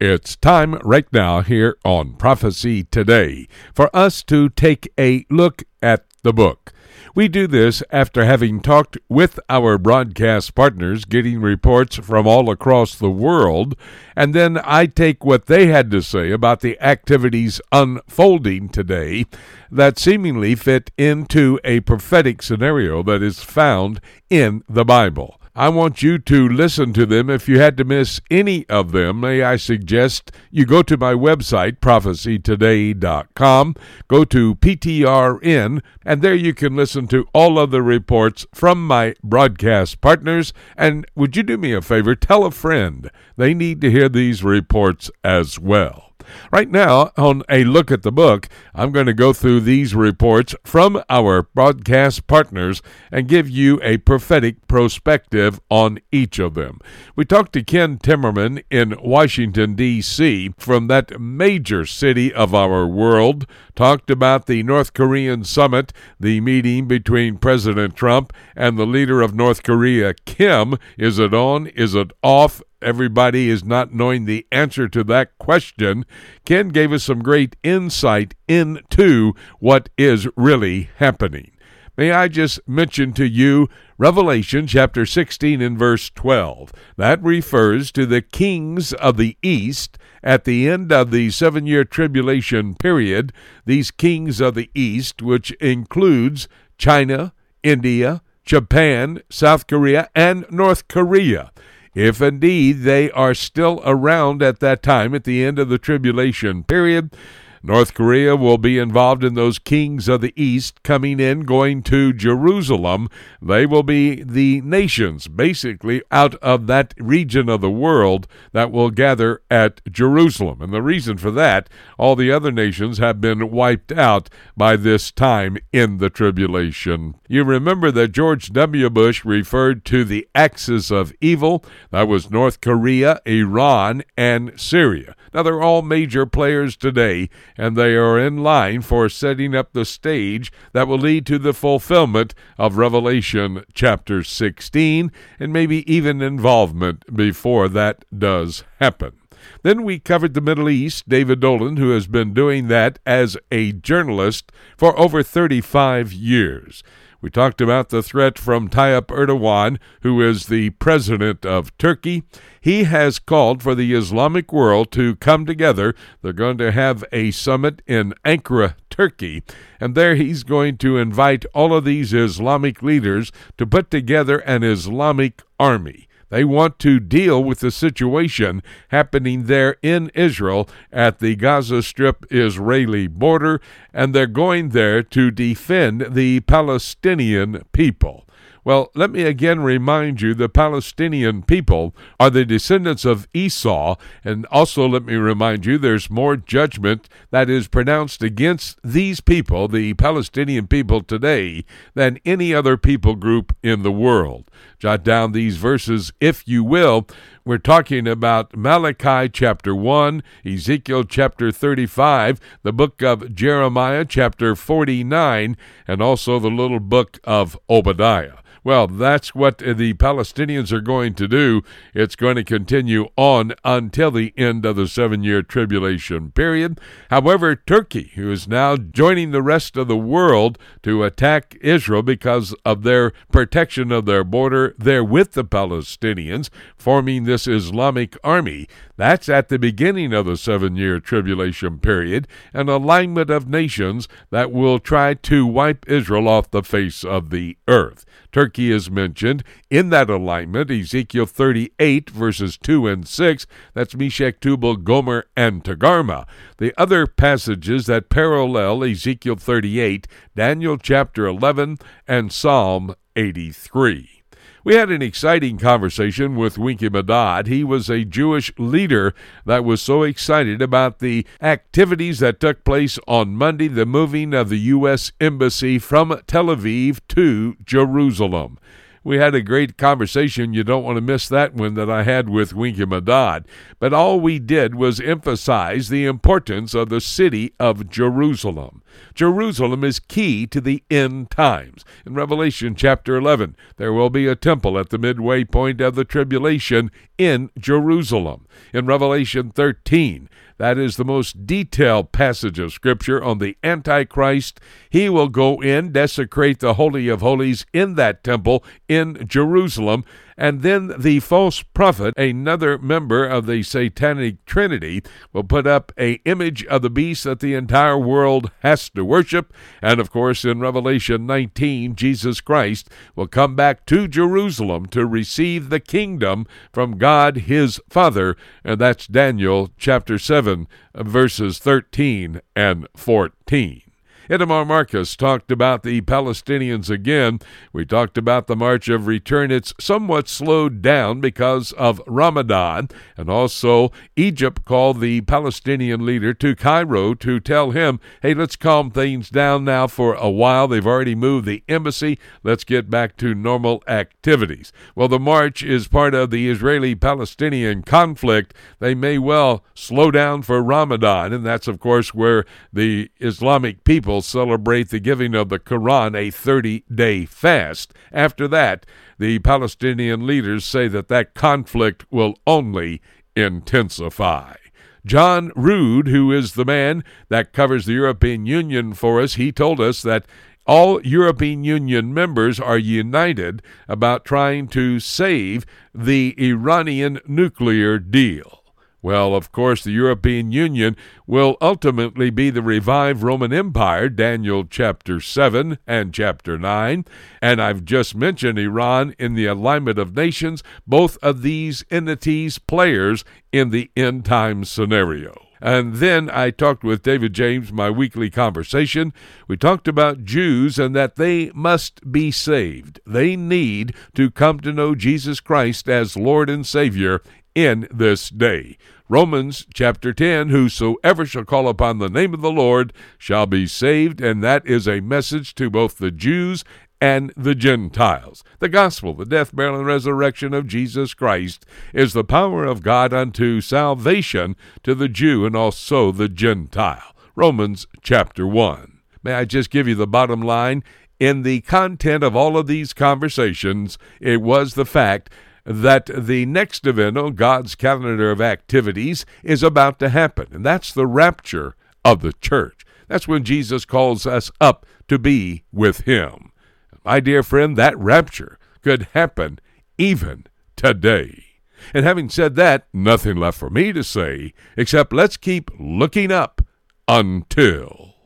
It's time right now here on Prophecy Today for us to take a look at the book. We do this after having talked with our broadcast partners, getting reports from all across the world, and then I take what they had to say about the activities unfolding today that seemingly fit into a prophetic scenario that is found in the Bible. I want you to listen to them. If you had to miss any of them, may I suggest you go to my website, prophecytoday.com, go to PTRN, and there you can listen to all of the reports from my broadcast partners. And would you do me a favor? Tell a friend. They need to hear these reports as well. Right now, on a look at the book, I'm going to go through these reports from our broadcast partners and give you a prophetic perspective on each of them. We talked to Ken Timmerman in Washington, D.C., from that major city of our world, talked about the North Korean summit, the meeting between President Trump and the leader of North Korea, Kim. Is it on? Is it off? Everybody is not knowing the answer to that question. Ken gave us some great insight into what is really happening. May I just mention to you Revelation chapter 16 and verse 12. That refers to the kings of the east at the end of the 7-year tribulation period. These kings of the east, which includes China, India, Japan, South Korea, and North Korea. If indeed they are still around at that time, at the end of the tribulation period, North Korea will be involved in those kings of the east coming in, going to Jerusalem. They will be the nations, basically, out of that region of the world that will gather at Jerusalem. And the reason for that, all the other nations have been wiped out by this time in the tribulation. You remember that George W. Bush referred to the axis of evil. That was North Korea, Iran, and Syria. Now, they're all major players today, and they are in line for setting up the stage that will lead to the fulfillment of Revelation chapter 16, and maybe even involvement before that does happen. Then we covered the Middle East, David Dolan, who has been doing that as a journalist for over 35 years. We talked about the threat from Tayyip Erdogan, who is the president of Turkey. He has called for the Islamic world to come together. They're going to have a summit in Ankara, Turkey, and there he's going to invite all of these Islamic leaders to put together an Islamic army. They want to deal with the situation happening there in Israel at the Gaza Strip Israeli border, and they're going there to defend the Palestinian people. Well, let me again remind you, the Palestinian people are the descendants of Esau, and also let me remind you there's more judgment that is pronounced against these people, the Palestinian people today, than any other people group in the world. Jot down these verses if you will. We're talking about Malachi chapter 1, Ezekiel chapter 35, the book of Jeremiah chapter 49, and also the little book of Obadiah. Well, that's what the Palestinians are going to do. It's going to continue on until the end of the 7-year tribulation period. However, Turkey, who is now joining the rest of the world to attack Israel because of their protection of their border there with the Palestinians, forming this Islamic army, that's at the beginning of the 7-year tribulation period, an alignment of nations that will try to wipe Israel off the face of the earth. Turkey is mentioned in that alignment, Ezekiel 38, verses 2 and 6. That's Meshech, Tubal, Gomer, and Togarmah. The other passages that parallel Ezekiel 38, Daniel chapter 11, and Psalm 83. We had an exciting conversation with Winky Madad. He was a Jewish leader that was so excited about the activities that took place on Monday, the moving of the U.S. Embassy from Tel Aviv to Jerusalem. We had a great conversation. You don't want to miss that one that I had with Winky Madad. But all we did was emphasize the importance of the city of Jerusalem. Jerusalem is key to the end times. In Revelation chapter 11, there will be a temple at the midway point of the tribulation in Jerusalem. In Revelation 13, that is the most detailed passage of Scripture on the Antichrist. He will go in, desecrate the Holy of Holies in that temple in Jerusalem, and then the false prophet, another member of the Satanic Trinity, will put up an image of the beast that the entire world has to worship. And of course, in Revelation 19, Jesus Christ will come back to Jerusalem to receive the kingdom from God his Father. And that's Daniel chapter 7, verses 13 and 14. Itamar Marcus talked about the Palestinians again. We talked about the March of Return. It's somewhat slowed down because of Ramadan. And also, Egypt called the Palestinian leader to Cairo to tell him, hey, let's calm things down now for a while. They've already moved the embassy. Let's get back to normal activities. Well, the march is part of the Israeli-Palestinian conflict. They may well slow down for Ramadan, and that's, of course, where the Islamic people celebrate the giving of the Quran, a 30-day fast. After that, the Palestinian leaders say that conflict will only intensify. John Rood, who is the man that covers the European Union for us, he told us that all European Union members are united about trying to save the Iranian nuclear deal. Well, of course, the European Union will ultimately be the revived Roman Empire, Daniel chapter 7 and chapter 9. And I've just mentioned Iran in the alignment of nations, both of these entities players in the end time scenario. And then I talked with David James, my weekly conversation. We talked about Jews and that they must be saved. They need to come to know Jesus Christ as Lord and Savior in this day. Romans chapter 10, whosoever shall call upon the name of the Lord shall be saved, and that is a message to both the Jews and the Gentiles. The gospel, the death, burial, and resurrection of Jesus Christ is the power of God unto salvation to the Jew and also the Gentile. Romans chapter 1. May I just give you the bottom line? In the content of all of these conversations, it was the fact that the next event on God's calendar of activities is about to happen, and that's the rapture of the church. That's when Jesus calls us up to be with him. My dear friend, that rapture could happen even today. And having said that, nothing left for me to say except let's keep looking up until